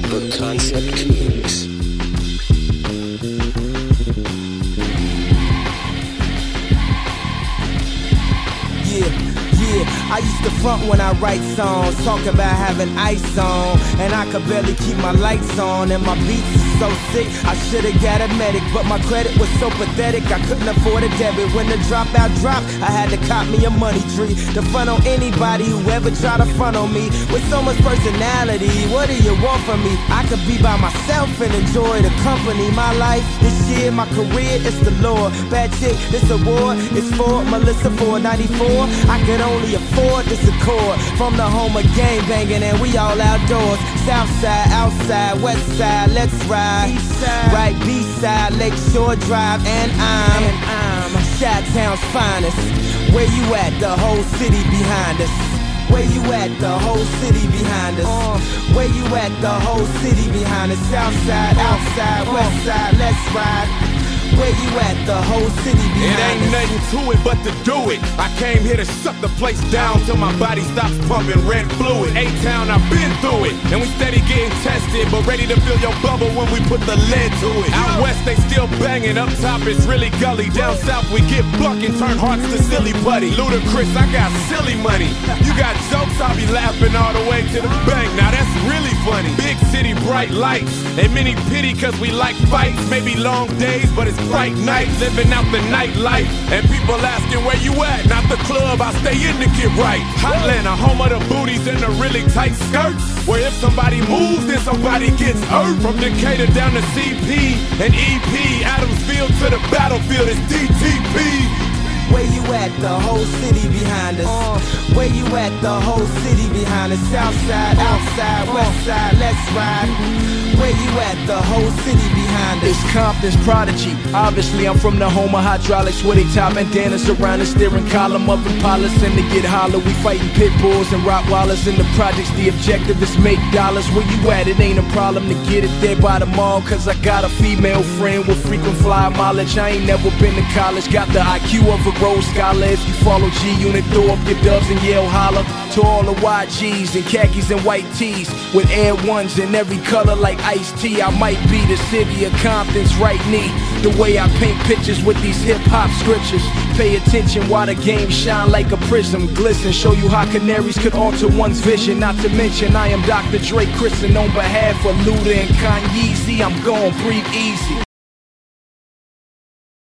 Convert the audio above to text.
Good Concept Tunes. I used to front when I write songs, talking about having ice on, and I could barely keep my lights on, and my beats is so sick, I should've got a medic, but my credit was so pathetic, I couldn't afford a debit. When the dropout dropped, I had to cop me a money tree, to front on anybody who ever try to front on me, with so much personality, what do you want from me? I could be by myself and enjoy the company. My life, this year, my career, it's the Lord. Bad chick, this award is for Melissa 494. I could only afford this accord, from the home of gang banging, and we all outdoors. South side, outside, west side, let's ride. East side, right, B-side, Lakeshore Drive, and I'm Chi-Town's finest. Where you at? The whole city behind us. Where you at? The whole city behind us. Where you at? The whole city behind us. South side, outside, west side, let's ride. Where you at? The whole city behind us. It ain't nothing to it but to do it. I came here to shut the place down till my body stops pumping red fluid. A-Town, I've been through it, and we steady getting tested, but ready to fill your bubble when we put the lead to it. Out west they still banging, up top it's really gully. Down south we get buck and turn hearts to silly putty. Ludacris, I got silly money. You got jokes, I'll be laughing all the way to the bank. Now that's really funny. Big city, bright lights, and many pity cause we like fights. Maybe long days, but it's bright nights, living out the nightlife, and people asking where you at. Not the club, I stay in to get right. Hotlanta, home of the booties and the really tight skirts, where if somebody moves, then somebody gets hurt. From Decatur down to CP and EP, Adamsfield to the battlefield, it's DTP. Where you at? The whole city behind us. Where you at? The whole city behind us. South side, outside, west side, let's ride. Where you at? The whole city behind us. It's Compton's prodigy. Obviously, I'm from the home of hydraulics, where they tie bandanas around the steering column of Impalas, and to get holler, we fighting pit bulls and Rottweilers in the projects. The objective is make dollars. Where you at? It ain't a problem to get it there by the mall, cause I got a female friend with frequent flyer mileage. I ain't never been to college, got the IQ of a Rhodes Scholar. If you follow G-Unit, throw up your dubs and yell holler. To all the YGs and khakis and white tees, with Air Ones in every color like iced tea. I might be the city of Compton's right knee. The way I paint pictures with these hip-hop scriptures. Pay attention while the game shine like a prism. Glisten, show you how canaries could alter one's vision. Not to mention I am Dr. Dre Christen on behalf of Luda and Kanye. I'm gon' breathe easy.